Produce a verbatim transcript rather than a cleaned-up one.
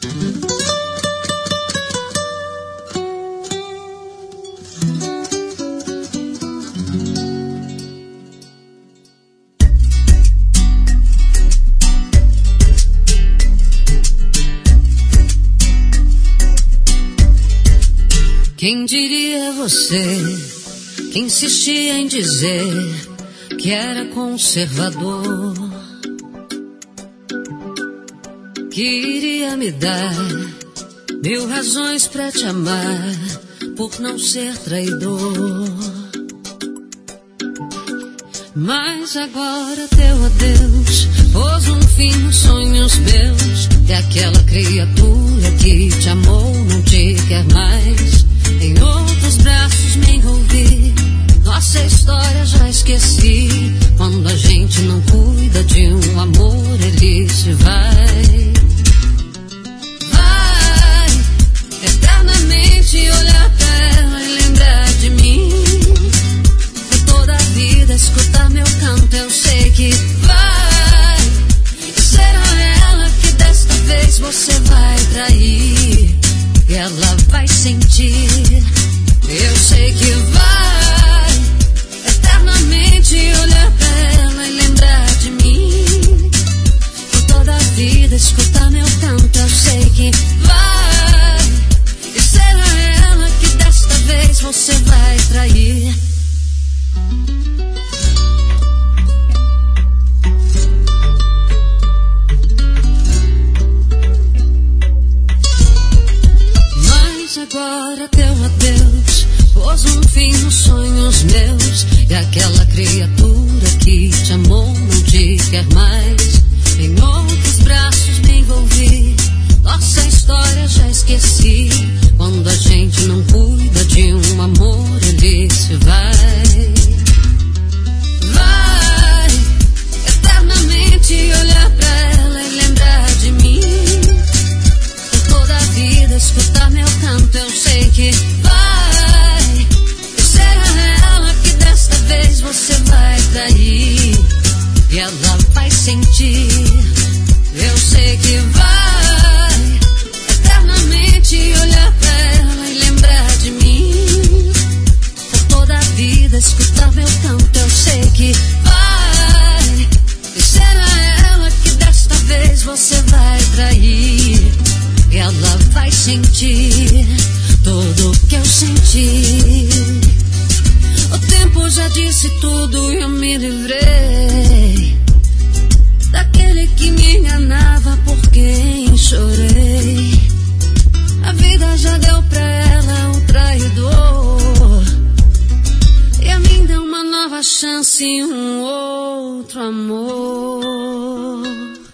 Quem diria você que insistia em dizer que era conservador, que iria me dar mil razões pra te amar por não ser traidor. Mas agora teu adeus pôs um fim nos sonhos meus, e aquela criatura que te amou não te quer mais. Em outros braços me envolvi, nossa história já esqueci. Quando a gente não cuida de um amor, ele se vai. Vai eternamente olhar pra ela e lembrar de mim. Por toda a vida escutar meu canto, eu sei que vai. E será ela que desta vez você vai trair, e ela vai sentir. Eu sei que vai eternamente olhar pra ela e lembrar de mim. Por toda a vida escutar meu canto, eu sei que vai. E será ela que desta vez você vai trair. Agora teu adeus pôs um fim nos sonhos meus, e aquela criatura que te amou não te quer mais. Em outros braços me envolvi, nossa história já esqueci. Quando a gente não cuida de um amor, ele se vai. Vai eternamente olhar pra ela e lembrar de mim. Toda a vida escutar meu canto, eu sei que vai. E será ela que desta vez você vai trair, e ela vai sentir. Eu sei que vai eternamente olhar pra ela e lembrar de mim. Por toda a vida escutar meu canto, eu sei que vai. E será ela que desta vez você vai trair, e ela vai sentir tudo que eu senti. O tempo já disse tudo e eu me livrei daquele que me enganava, por quem chorei. A vida já deu pra ela um traidor, e a mim deu uma nova chance e um outro amor.